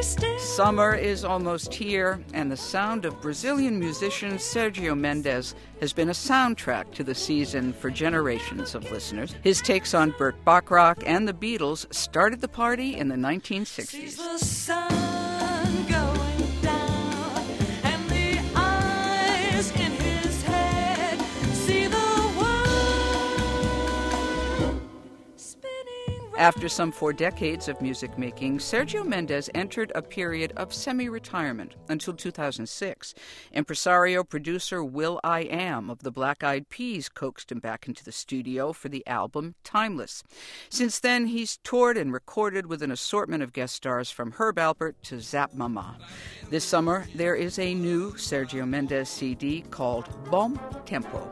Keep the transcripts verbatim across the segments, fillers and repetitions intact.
Summer is almost here, and the sound of Brazilian musician Sergio Mendes has been a soundtrack to the season for generations of listeners. His takes on Burt Bacharach and the Beatles started the party in the nineteen sixties. After some four decades of music making, Sergio Mendes entered a period of semi-retirement until two thousand six. Impresario producer will.i.am of the Black Eyed Peas coaxed him back into the studio for the album Timeless. Since then, he's toured and recorded with an assortment of guest stars from Herb Alpert to Zap Mama. This summer, there is a new Sergio Mendes C D called Bom Tempo.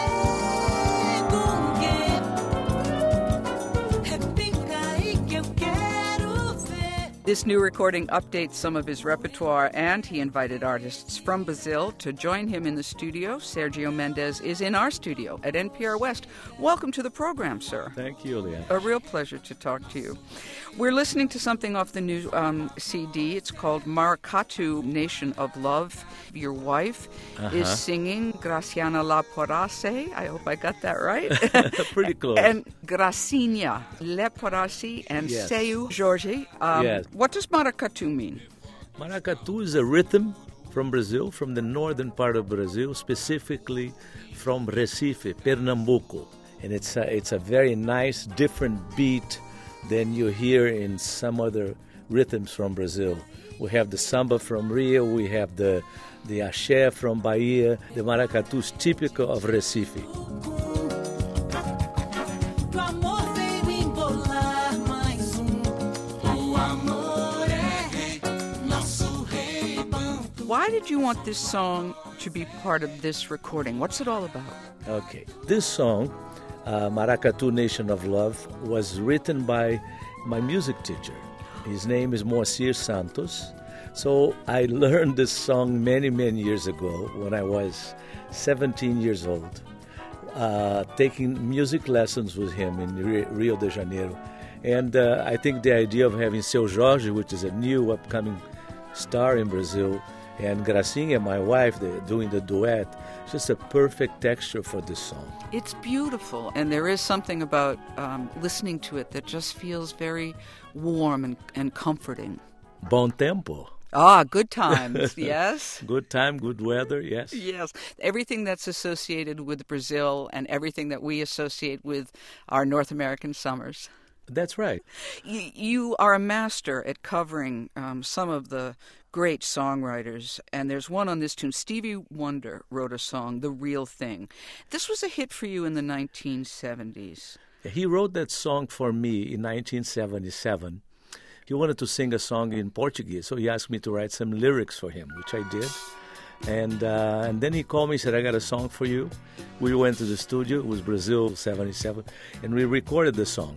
This new recording updates some of his repertoire, and he invited artists from Brazil to join him in the studio. Sergio Mendes is in our studio at N P R West. Welcome to the program, sir. Thank you, Leah. A real pleasure to talk to you. We're listening to something off the new um, C D. It's called Maracatu, Nation of Love. Your wife uh-huh. is singing Graciana Leporassi. I hope I got that right. Pretty close. And Gracinha Leporassi and yes. Seu Jorge. Um, yes. What does maracatu mean? Maracatu is a rhythm from Brazil, from the northern part of Brazil, specifically from Recife, Pernambuco. And it's a, it's a very nice, different beat than you hear in some other rhythms from Brazil. We have the samba from Rio, we have the, the axé from Bahia. The maracatu is typical of Recife. Why did you want this song to be part of this recording? What's it all about? Okay. This song, uh, Maracatu, Nation of Love, was written by my music teacher. His name is Moacir Santos. So I learned this song many, many years ago when I was seventeen years old, uh, taking music lessons with him in Rio de Janeiro. And uh, I think the idea of having Seu Jorge, which is a new upcoming star in Brazil, and Gracinha, my wife, the, doing the duet, just a perfect texture for this song. It's beautiful, and there is something about um, listening to it that just feels very warm and, and comforting. Bom tempo. Ah, good times, yes. Good time, good weather, yes. Yes. Everything that's associated with Brazil and everything that we associate with our North American summers. That's right. You, you are a master at covering um, some of the great songwriters, and there's one on this tune. Stevie Wonder wrote a song, The Real Thing. This was a hit for you in the nineteen seventies. He wrote that song for me in nineteen seventy-seven. He wanted to sing a song in Portuguese, so he asked me to write some lyrics for him, which I did. And uh, and then he called me and said, I got a song for you. We went to the studio, it was Brazil seventy-seven, and we recorded the song.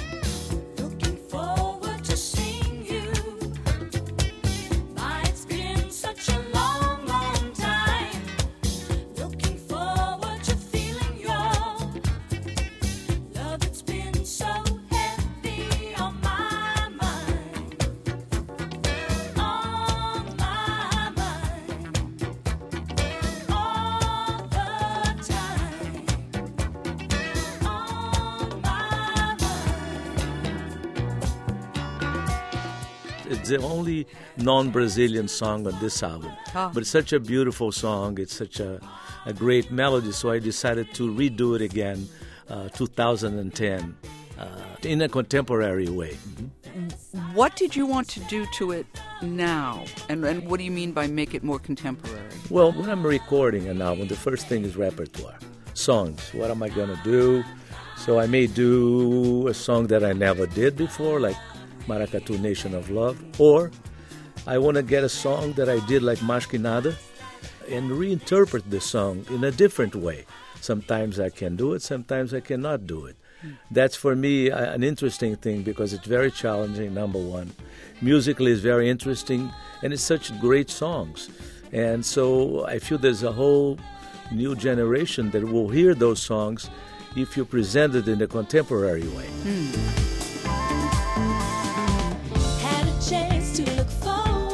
It's the only non-Brazilian song on this album. Oh. But it's such a beautiful song. It's such a, a great melody. So I decided to redo it again, uh, two thousand ten, uh, in a contemporary way. Mm-hmm. What did you want to do to it now? And, and what do you mean by make it more contemporary? Well, when I'm recording an album, the first thing is repertoire. Songs. What am I going to do? So I may do a song that I never did before, like Maracatu, Nation of Love, or I want to get a song that I did like Mais Que Nada and reinterpret the song in a different way. Sometimes I can do it, sometimes I cannot do it. Mm. That's for me an interesting thing because it's very challenging, number one. Musically it's very interesting and it's such great songs. And so I feel there's a whole new generation that will hear those songs if you present it in a contemporary way. Mm. Had a chance to look forward.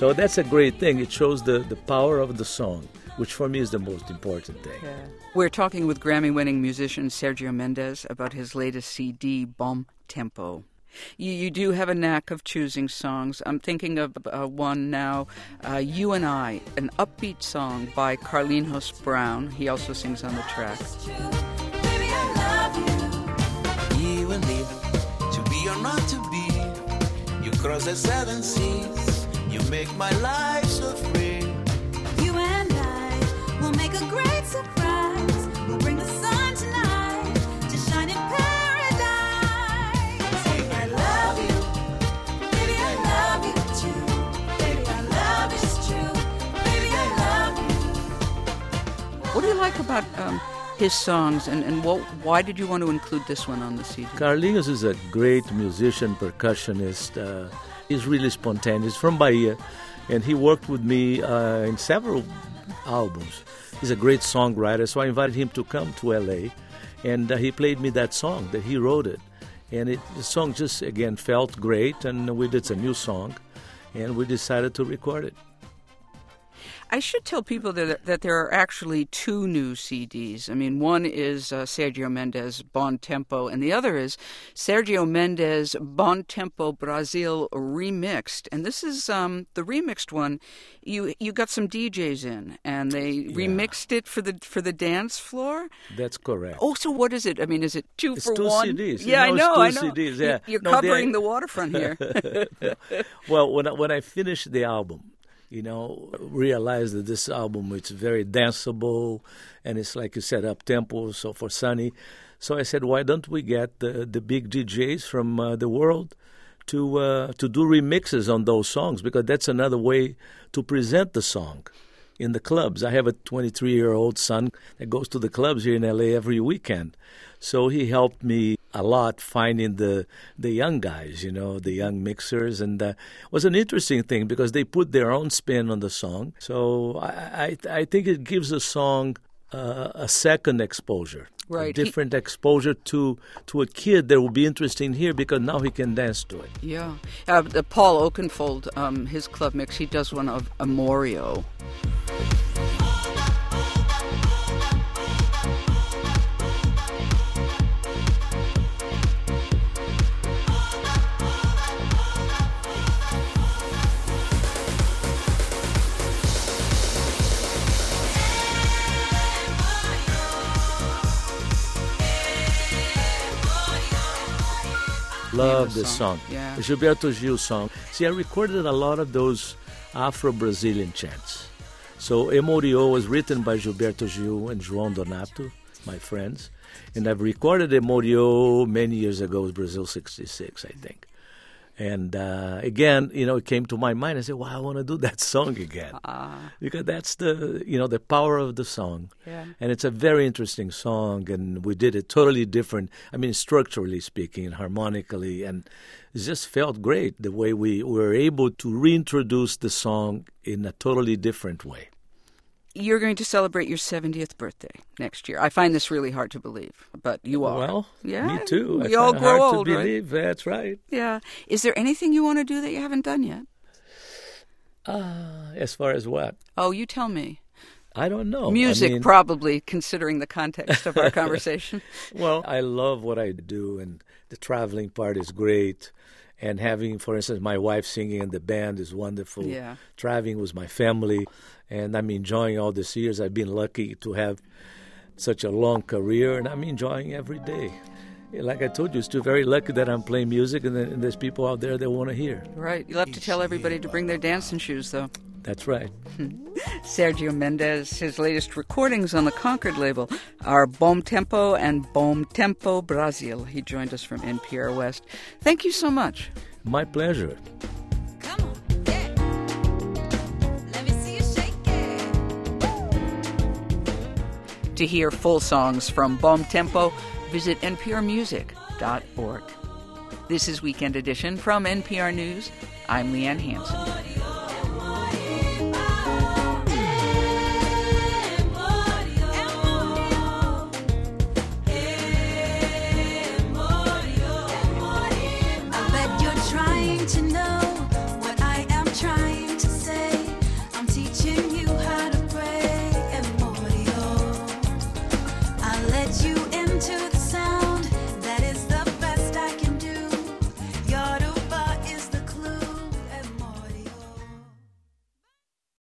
So that's a great thing. It shows the, the power of the song, which for me is the most important thing. Yeah. We're talking with Grammy-winning musician Sergio Mendes about his latest C D, Bom Tempo. You, you do have a knack of choosing songs. I'm thinking of uh, one now, uh, You and I, an upbeat song by Carlinhos Brown. He also sings on the track. You and me, to be or not to be, you cross the seven seas, you make my life so free. You and I will make a great surprise. We'll bring the sun tonight to shine in paradise. Baby, I love you. Baby, I love you too. Baby, our love is true. Baby, I love you. What do you like about um, his songs, and, and what, why did you want to include this one on the C D? Carlinhos is a great musician, percussionist. Uh, he's really spontaneous, from Bahia, and he worked with me uh, in several albums. He's a great songwriter, so I invited him to come to L A, and uh, he played me that song, that he wrote it. And it, the song just, again, felt great, and we did a new song, and we decided to record it. I should tell people that that there are actually two new C Ds. I mean, one is uh, Sergio Mendes, Bom Tempo, and the other is Sergio Mendes, Bom Tempo Brazil Remixed. And this is um, the remixed one. You you got some D Js in, and they Yeah. remixed it for the for the dance floor. That's correct. Oh, so what is it? I mean, is it two It's for two one? C Ds. Yeah, You I know, know, I it's two know. C Ds, You- yeah. You're No, covering they- the waterfront here. Well, when I, when I finished the album, you know, realized that this album is very danceable, and it's like you said, up tempo, so for Sunny. So I said, why don't we get the the big D Js from uh, the world to uh, to do remixes on those songs, because that's another way to present the song in the clubs. I have a twenty-three-year-old son that goes to the clubs here in L A every weekend. So he helped me a lot finding the the young guys, you know, the young mixers. And uh, it was an interesting thing because they put their own spin on the song. So I, I, I think it gives a song uh, a second exposure. Right. A different exposure to to a kid that will be interesting here because now he can dance to it. Yeah. Uh, uh, Paul Oakenfold, um, his club mix, he does one of Amorio. Love Famous this song. song. Yeah. The Gilberto Gil song. See, I recorded a lot of those Afro-Brazilian chants. So Emorio was written by Gilberto Gil and João Donato, my friends. And I've recorded Emorio many years ago with Brazil sixty-six, I think. And uh, again, you know, it came to my mind. I said, "Wow, I want to do that song again," Uh, because that's the, you know, the power of the song. yeah. And it's a very interesting song, and we did it totally different. I mean, structurally speaking, and harmonically, and it just felt great the way we were able to reintroduce the song in a totally different way. You're going to celebrate your seventieth birthday next year. I find this really hard to believe, but you are. Well, yeah, me too. We I all find it grow hard old, to right? believe. That's right. Yeah. Is there anything you want to do that you haven't done yet? Uh, as far as what? Oh, you tell me. I don't know. Music, I mean, probably, considering the context of our conversation. Well, I love what I do, and the traveling part is great. And having, for instance, my wife singing in the band is wonderful. Yeah. Traveling with my family, and I'm enjoying all these years. I've been lucky to have such a long career, and I'm enjoying every day. Like I told you, still very lucky that I'm playing music, and, then, and there's people out there that want to hear. Right. You'll have to tell everybody to bring their dancing shoes, though. That's right. Sergio Mendes, his latest recordings on the Concord label are Bom Tempo and Bom Tempo Brazil. He joined us from N P R West. Thank you so much. My pleasure. Come on, yeah. Let me see you shake it. To hear full songs from Bom Tempo, visit N P R music dot org. This is Weekend Edition from N P R News. I'm Leanne Hansen.